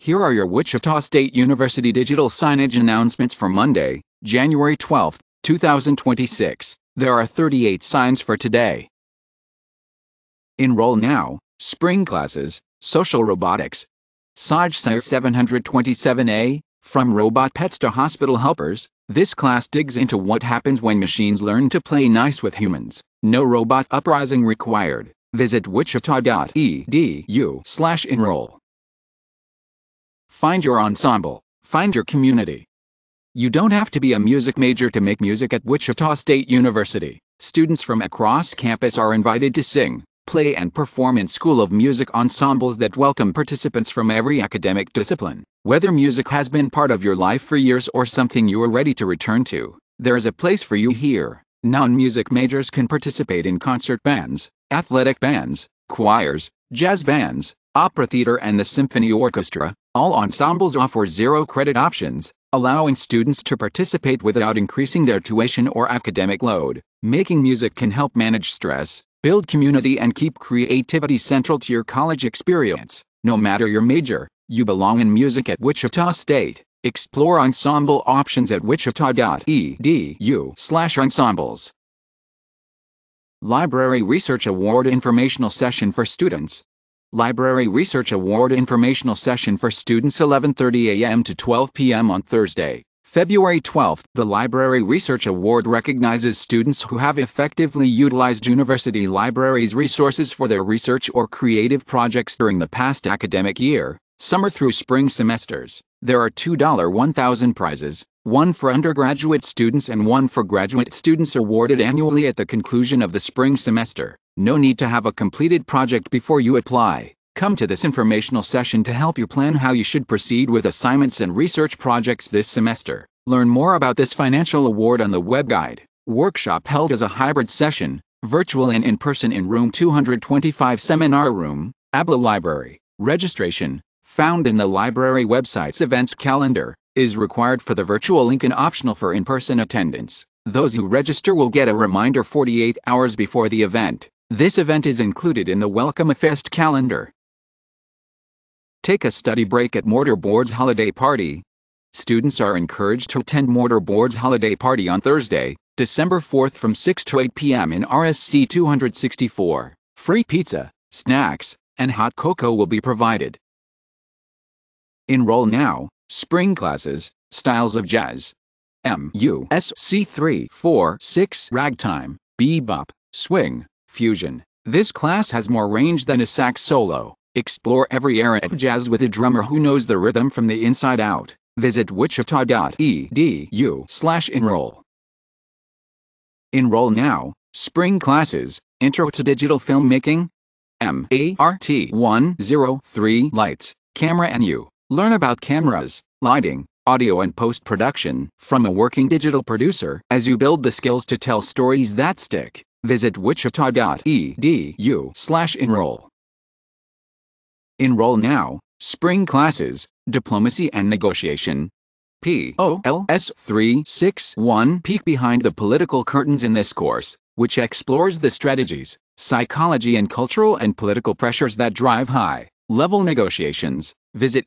Here are your Wichita State University digital signage announcements for Monday, January 12, 2026. There are 38 signs for today. Enroll now, spring classes, social robotics. Saj 727A, from robot pets to hospital helpers, this class digs into what happens when machines learn to play nice with humans. No robot uprising required. Visit wichita.edu/enroll. Find your ensemble, find your community. You don't have to be a music major to make music at Wichita State University. Students from across campus are invited to sing, play and perform in School of Music ensembles that welcome participants from every academic discipline. Whether music has been part of your life for years or something you are ready to return to, there is a place for you here. Non-music majors can participate in concert bands, athletic bands, choirs, jazz bands, opera theater and the symphony orchestra. All ensembles offer zero-credit options, allowing students to participate without increasing their tuition or academic load. Making music can help manage stress, build community and keep creativity central to your college experience. No matter your major, you belong in music at Wichita State. Explore ensemble options at wichita.edu/ensembles. Library Research Award Informational Session for Students. Library Research Award Informational Session for Students 11:30 a.m. to 12 p.m. on Thursday, February 12th. The Library Research Award recognizes students who have effectively utilized university libraries' resources for their research or creative projects during the past academic year, summer through spring semesters. There are $2 $1,000 prizes, one for undergraduate students and one for graduate students awarded annually at the conclusion of the spring semester. No need to have a completed project before you apply. Come to this informational session to help you plan how you should proceed with assignments and research projects this semester. Learn more about this financial award on the web guide. Workshop held as a hybrid session, virtual and in-person in room 225 seminar room, ABLA Library. Registration, found in the library website's events calendar, is required for the virtual link and optional for in-person attendance. Those who register will get a reminder 48 hours before the event. This event is included in the Welcome Fest calendar. Take a study break at Mortarboard's holiday party. Students are encouraged to attend Mortarboard's holiday party on Thursday, December 4th from 6 to 8 p.m. in RSC 264. Free pizza, snacks, and hot cocoa will be provided. Enroll now, spring classes, styles of jazz. MUSC 3, 4, 6 ragtime, bebop, swing, fusion. This class has more range than a sax solo. Explore every era of jazz with a drummer who knows the rhythm from the inside out. Visit wichita.edu/enroll. Enroll now, spring classes, Intro to Digital Filmmaking. MART 103 Lights, Camera and You. Learn about cameras, lighting, audio and post-production from a working digital producer as you build the skills to tell stories that stick. Visit wichita.edu/enroll. Enroll now, spring classes, Diplomacy and Negotiation. POLS 361 Peek behind the political curtains in this course, which explores the strategies, psychology and cultural and political pressures that drive high-level negotiations. Visit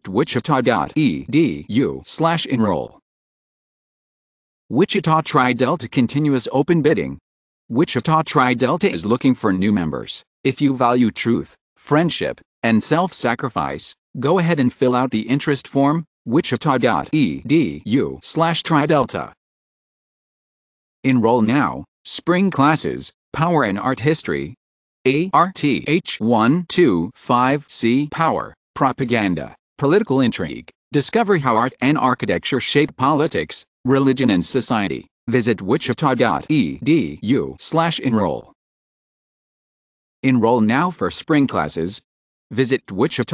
wichita.edu/enroll. Wichita Tri-Delta Continuous Open Bidding. Wichita Tri-Delta is looking for new members. If you value truth, friendship, and self-sacrifice, go ahead and fill out the interest form, wichita.edu/Tri-Delta. Enroll now, spring classes, Power and Art History. ARTH 125C Power, Propaganda, Political Intrigue. Discover how art and architecture shape politics, religion and society. Visit wichita.edu/enroll. Enroll now for spring classes. Visit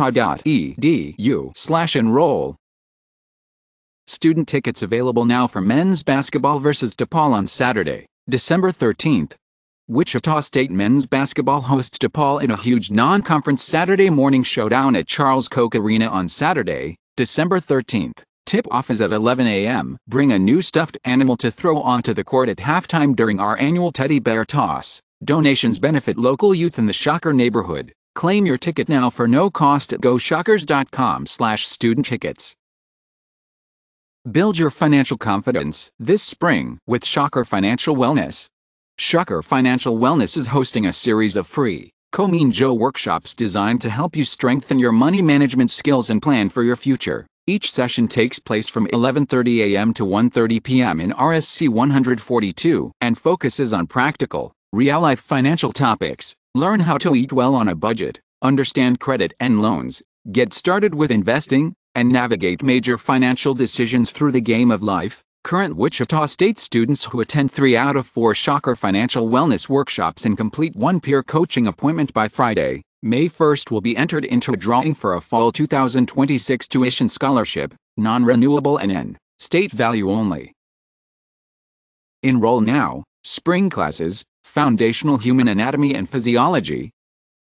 wichita.edu/enroll. Student tickets available now for men's basketball versus DePaul on Saturday, December 13th. Wichita State men's basketball hosts DePaul in a huge non-conference Saturday morning showdown at Charles Koch Arena on Saturday, December 13th. Tip-off is at 11 a.m. Bring a new stuffed animal to throw onto the court at halftime during our annual teddy bear toss. Donations benefit local youth in the Shocker neighborhood. Claim your ticket now for no cost at GoShockers.com/student-tickets. Build your financial confidence this spring with Shocker Financial Wellness. Shocker Financial Wellness is hosting a series of free Komin Joe workshops designed to help you strengthen your money management skills and plan for your future. Each session takes place from 11:30 a.m. to 1:30 p.m. in RSC 142 and focuses on practical, real-life financial topics. Learn how to eat well on a budget, understand credit and loans, get started with investing, and navigate major financial decisions through the game of life. Current Wichita State students who attend 3 out of 4 Shocker Financial Wellness workshops and complete one peer coaching appointment by Friday, May 1st will be entered into a drawing for a fall 2026 tuition scholarship, non-renewable and in-state value only. Enroll now. Spring classes, Foundational Human Anatomy and Physiology.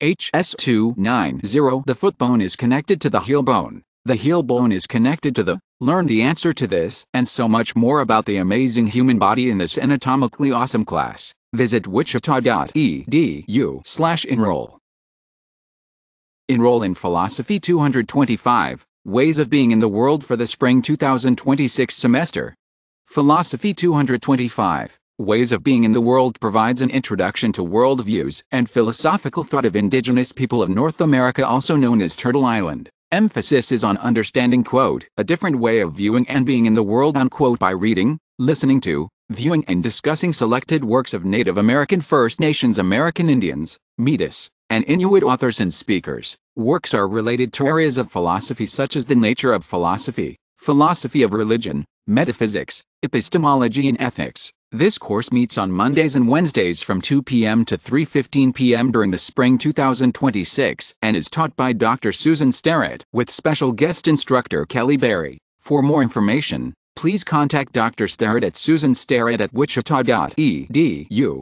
HS290. The foot bone is connected to the heel bone. The heel bone is connected to the. Learn the answer to this and so much more about the amazing human body in this anatomically awesome class. Visit wichita.edu/enroll. Enroll in Philosophy 225, Ways of Being in the World for the Spring 2026 semester. Philosophy 225, Ways of Being in the World provides an introduction to worldviews and philosophical thought of indigenous people of North America, also known as Turtle Island. Emphasis is on understanding, quote, a different way of viewing and being in the world, unquote, by reading, listening to, viewing and discussing selected works of Native American, First Nations American Indians, Métis, and Inuit authors and speakers. Works are related to areas of philosophy such as the nature of philosophy, philosophy of religion, metaphysics, epistemology and ethics. This course meets on Mondays and Wednesdays from 2 p.m. to 3:15 p.m. during the spring 2026 and is taught by Dr. Susan Starrett with special guest instructor Kelly Berry. For more information, please contact Dr. Starrett at susanstarrett@wichita.edu.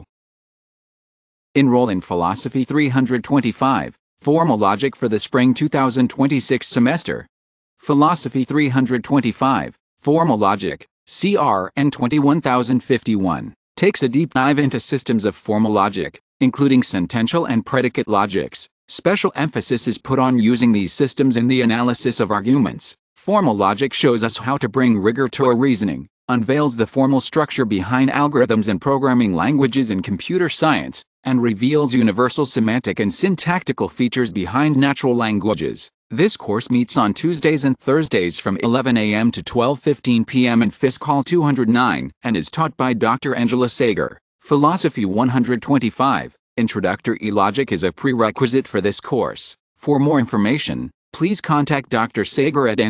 Enroll in Philosophy 325, Formal Logic for the spring 2026 semester. Philosophy 325, Formal Logic, CRN 21051, takes a deep dive into systems of formal logic, including sentential and predicate logics. Special emphasis is put on using these systems in the analysis of arguments. Formal logic shows us how to bring rigor to our reasoning, unveils the formal structure behind algorithms and programming languages in computer science, and reveals universal semantic and syntactical features behind natural languages. This course meets on Tuesdays and Thursdays from 11 a.m. to 12:15 p.m. in Fisk Hall 209 and is taught by Dr. Angela Sager. Philosophy 125, Introductory Logic is a prerequisite for this course. For more information, please contact Dr. Sager at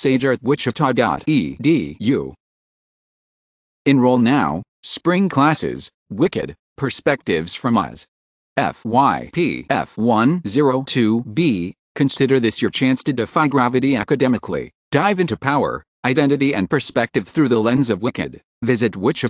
angelasager@wichita.edu. Enroll now. Spring classes, Wicked, Perspectives from Oz. FYP F102B. Consider this your chance to defy gravity academically. Dive into power, identity and perspective through the lens of Wicked. Visit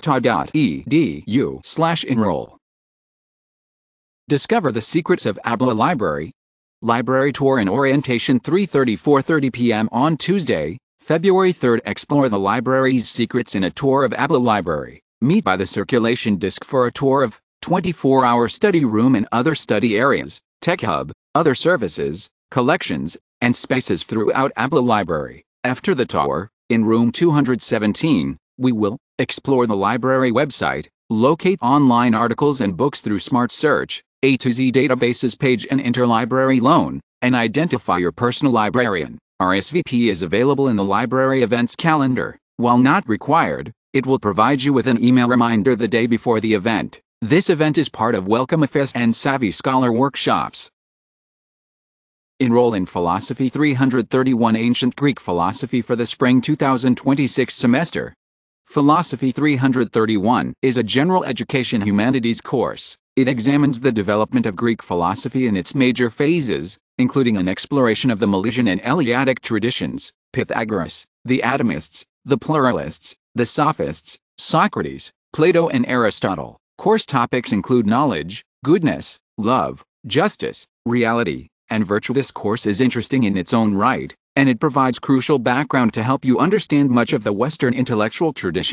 wichita.edu/enroll. Discover the secrets of ABLA Library. Library tour and orientation 3:30–4:30 p.m. on Tuesday, February 3rd. Explore the library's secrets in a tour of ABLA Library. Meet by the circulation disc for a tour of 24-hour study room and other study areas, tech hub, other services, collections, and spaces throughout ABLA Library. After the tour, in room 217, we will explore the library website, locate online articles and books through Smart Search, A to Z databases page and interlibrary loan, and identify your personal librarian. RSVP is available in the library events calendar. While not required, it will provide you with an email reminder the day before the event. This event is part of Welcome Fest and Savvy Scholar workshops. Enroll in Philosophy 331, Ancient Greek Philosophy for the spring 2026 semester. Philosophy 331 is a general education humanities course. It examines the development of Greek philosophy in its major phases, including an exploration of the Milesian and Eleatic traditions, Pythagoras, the atomists, the pluralists, the sophists, Socrates, Plato and Aristotle. Course topics include knowledge, goodness, love, justice, reality, and virtue. This course is interesting in its own right, and it provides crucial background to help you understand much of the Western intellectual tradition.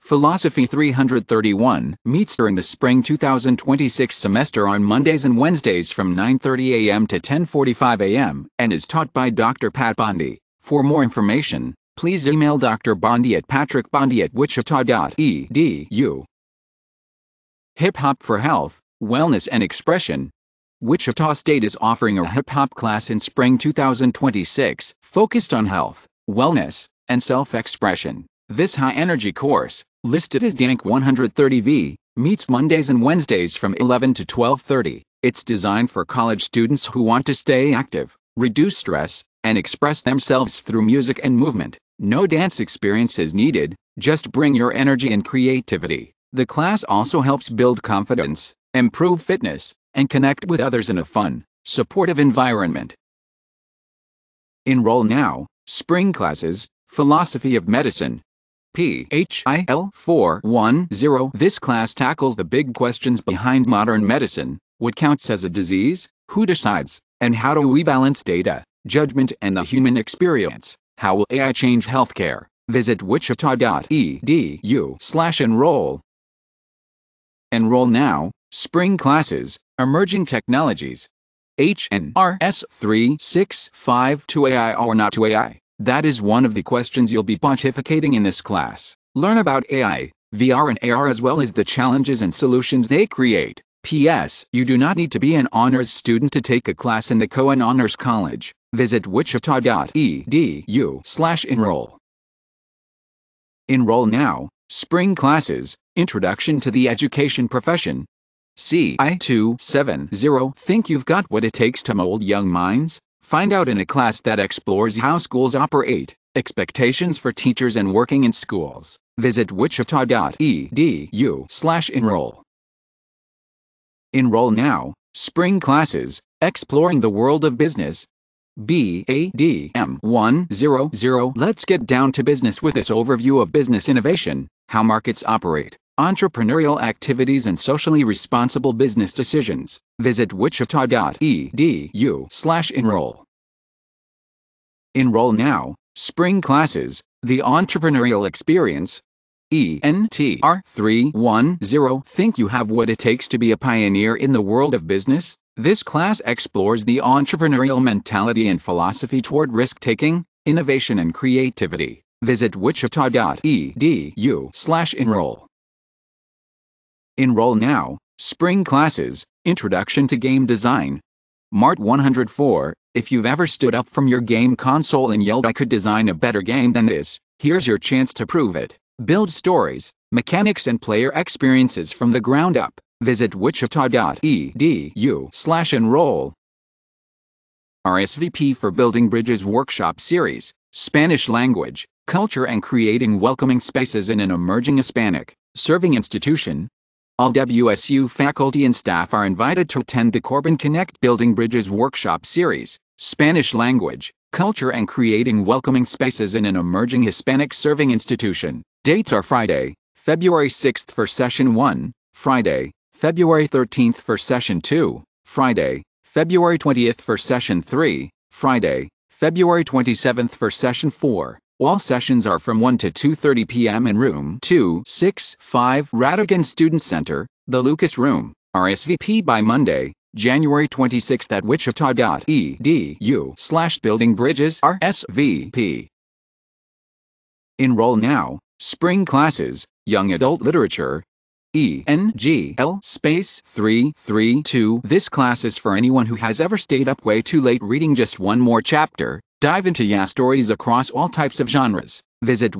Philosophy 331 meets during the spring 2026 semester on Mondays and Wednesdays from 9:30 a.m. to 10:45 a.m. and is taught by Dr. Pat Bondi. For more information, please email Dr. Bondi at patrickbondi@wichita.edu. Hip Hop for Health, Wellness and Expression. Wichita State is offering a hip hop class in spring 2026 focused on health, wellness, and self-expression. This high-energy course, listed as DANK 130V, meets Mondays and Wednesdays from 11 to 12:30. It's designed for college students who want to stay active, reduce stress, and express themselves through music and movement. No dance experience is needed, just bring your energy and creativity. The class also helps build confidence, improve fitness, and connect with others in a fun, supportive environment. Enroll now. Spring classes, Philosophy of Medicine. PHIL 410. This class tackles the big questions behind modern medicine: what counts as a disease, who decides, and how do we balance data, judgment, and the human experience? How will AI change healthcare? Visit wichita.edu/enroll. Enroll now. Spring classes, Emerging Technologies. HNRS 3652 AI or not to AI? That is one of the questions you'll be pontificating in this class. Learn about AI, VR and AR as well as the challenges and solutions they create. P.S. You do not need to be an honors student to take a class in the Cohen Honors College. Visit wichita.edu/enroll. Enroll now. Spring classes, Introduction to the Education Profession. CI270. Think you've got what it takes to mold young minds? Find out in a class that explores how schools operate, expectations for teachers and working in schools. Visit wichita.edu/enroll. Enroll now. Spring classes, Exploring the World of Business. BADM 100. Let's get down to business with this overview of business innovation, how markets operate, entrepreneurial activities, and socially responsible business decisions. Visit wichita.edu/enroll. Enroll now. Spring classes, The Entrepreneurial Experience. ENTR 310. Think you have what it takes to be a pioneer in the world of business? This class explores the entrepreneurial mentality and philosophy toward risk-taking, innovation, and creativity. Visit wichita.edu/enroll. Enroll now. Spring classes, Introduction to Game Design. Mart 104. If you've ever stood up from your game console and yelled, "I could design a better game than this," here's your chance to prove it. Build stories, mechanics, and player experiences from the ground up. Visit wichita.edu/enroll. RSVP for Building Bridges Workshop Series, Spanish Language, Culture, and Creating Welcoming Spaces in an Emerging Hispanic Serving Institution. All WSU faculty and staff are invited to attend the Corbin Connect Building Bridges Workshop Series, Spanish Language, Culture, and Creating Welcoming Spaces in an Emerging Hispanic Serving Institution. Dates are Friday, February 6th for Session 1, Friday, February 13th for Session 2, Friday, February 20th for Session 3, Friday, February 27th for Session 4. All sessions are from 1 to 2:30 p.m. in Room 265 Radigan Student Center, the Lucas Room. RSVP by Monday, January 26th at wichita.edu/buildingbridges/RSVP. Enroll now. Spring classes, Young Adult Literature. ENGL space 332. This class is for anyone who has ever stayed up way too late reading just one more chapter. Dive into YA stories across all types of genres. Visit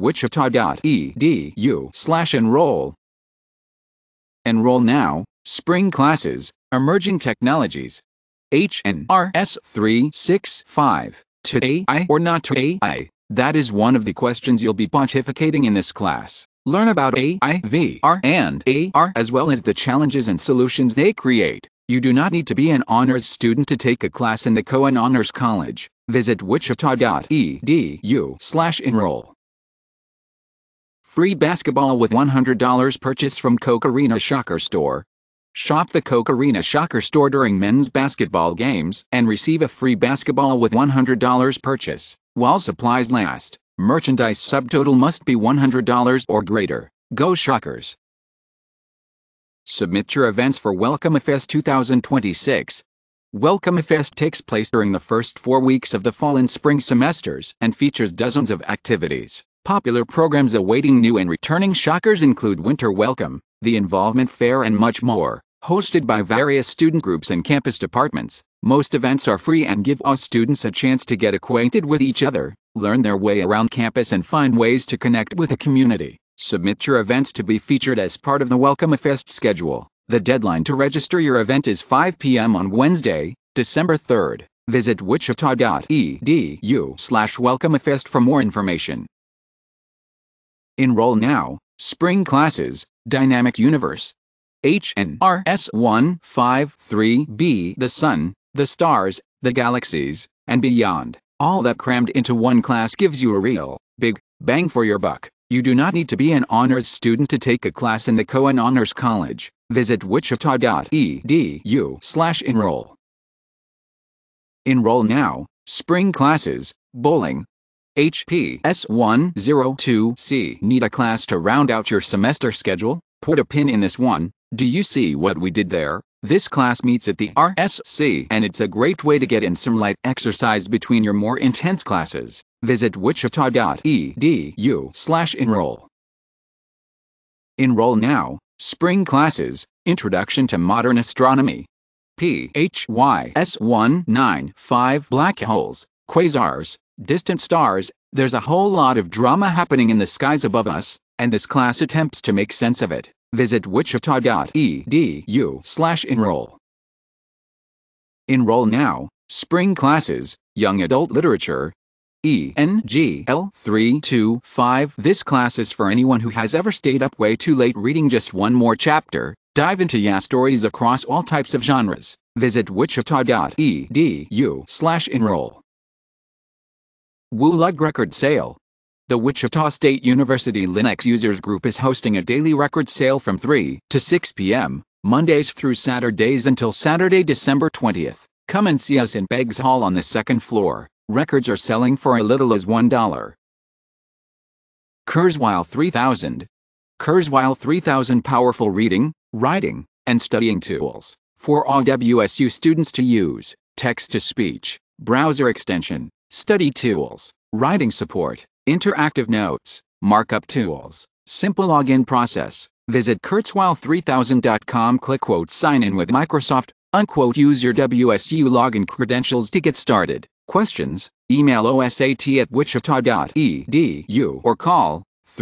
wichita.edu/enroll. Enroll now. Spring classes, Emerging Technologies. HNRS 365. To AI or not to AI? That is one of the questions you'll be pontificating in this class. Learn about AI, VR, and AR as well as the challenges and solutions they create. You do not need to be an honors student to take a class in the Cohen Honors College. Visit wichita.edu/enroll. Free basketball with $100 purchase from Coke Arena Shocker Store. Shop the Coke Arena Shocker Store during men's basketball games and receive a free basketball with $100 purchase. While supplies last, merchandise subtotal must be $100 or greater. Go Shockers! Submit your events for WelcomeFest 2026. WelcomeFest takes place during the first 4 weeks of the fall and spring semesters and features dozens of activities. Popular programs awaiting new and returning Shockers include Winter Welcome, the Involvement Fair, and much more. Hosted by various student groups and campus departments, most events are free and give us students a chance to get acquainted with each other, learn their way around campus, and find ways to connect with the community. Submit your events to be featured as part of the WelcomeFest schedule. The deadline to register your event is 5 p.m. on Wednesday, December 3rd. Visit wichita.edu/WelcomeFest for more information. Enroll now. Spring classes, Dynamic Universe. HNRS 153B. The sun, the stars, the galaxies, and beyond. All that crammed into one class gives you a real, big, bang for your buck. You do not need to be an honors student to take a class in the Cohen Honors College. Visit wichita.edu/enroll. Enroll now. Spring classes, bowling. HPS 102C. Need a class to round out your semester schedule? Put a pin in this one. Do you see what we did there? This class meets at the RSC, and it's a great way to get in some light exercise between your more intense classes. Visit wichita.edu/enroll. Enroll now. Spring classes, Introduction to Modern Astronomy. PHYS 195. Black holes, quasars, distant stars. There's a whole lot of drama happening in the skies above us, and this class attempts to make sense of it. Visit wichita.edu/enroll. Enroll now. Spring classes, Young Adult Literature. ENGL 325. This class is for anyone who has ever stayed up way too late reading just one more chapter. Dive into YA stories across all types of genres. Visit wichita.edu/enroll. WULUG Record Sale. The Wichita State University Linux Users Group is hosting a daily record sale from 3 to 6 p.m., Mondays through Saturdays until Saturday, December 20th. Come and see us in Beggs Hall on the second floor. Records are selling for as little as $1. Kurzweil 3000. Kurzweil 3000 powerful reading, writing, and studying tools for all WSU students to use. Text-to-speech, browser extension, study tools, writing support, interactive notes, markup tools, simple login process. Visit kurzweil3000.com. Click "Sign in with Microsoft." Use your WSU login credentials to get started. Questions? Email osat@wichita.edu or call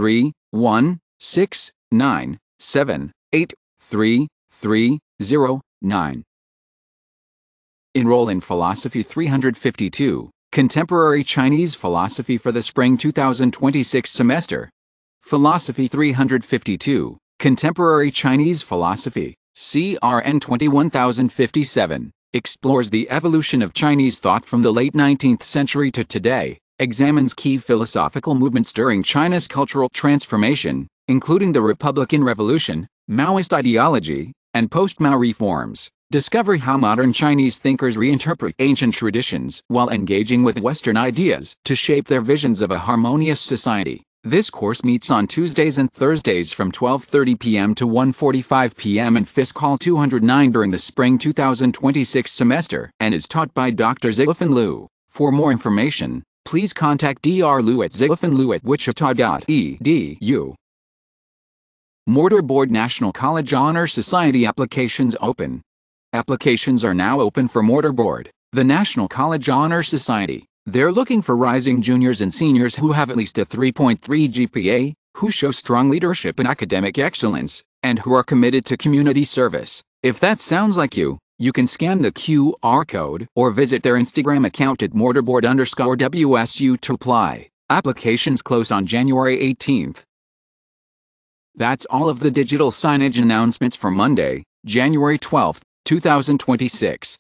31697833309. Enroll in Philosophy 352, Contemporary Chinese Philosophy for the Spring 2026 semester. Philosophy 352, Contemporary Chinese Philosophy, CRN 21057, explores the evolution of Chinese thought from the late 19th century to today, examines key philosophical movements during China's cultural transformation, including the Republican Revolution, Maoist ideology, and post-Mao reforms. Discover how modern Chinese thinkers reinterpret ancient traditions while engaging with Western ideas to shape their visions of a harmonious society. This course meets on Tuesdays and Thursdays from 12:30 p.m. to 1:45 p.m. in Fisk Hall 209 during the spring 2026 semester and is taught by Dr. Zilifan Liu. For more information, please contact Dr. Liu at zilafanliu@wichita.edu. Mortarboard National College Honor Society applications open. Applications are now open for Mortarboard, the National College Honor Society. They're looking for rising juniors and seniors who have at least a 3.3 GPA, who show strong leadership and academic excellence, and who are committed to community service. If that sounds like you, you can scan the QR code or visit their Instagram account at mortarboard_WSU to apply. Applications close on January 18th. That's all of the digital signage announcements for Monday, January 12th, 2026.